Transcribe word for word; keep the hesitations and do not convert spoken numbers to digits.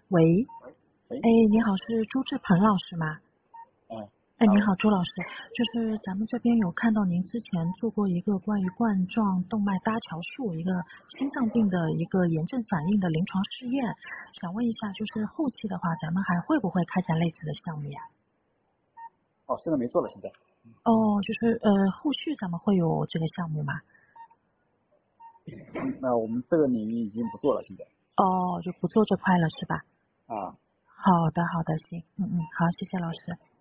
喂， 喂， 哎，你好，是朱志鹏老师吗？ 嗯， 哎，你好，朱老师，就是咱们这边有看到您之前做过一个关于冠状动脉搭桥术一个心脏病的一个炎症反应的临床试验，想问一下，就是后期的话，咱们还会不会开展类似的项目呀？ 哦，现在没做了，现在。 哦，就是呃，后续咱们会有这个项目吗？ 嗯，那我们这个领域已经不做了，现在。 哦，就不做这块了是吧？ 啊。 好的，好的，行，嗯嗯，好，谢谢老师。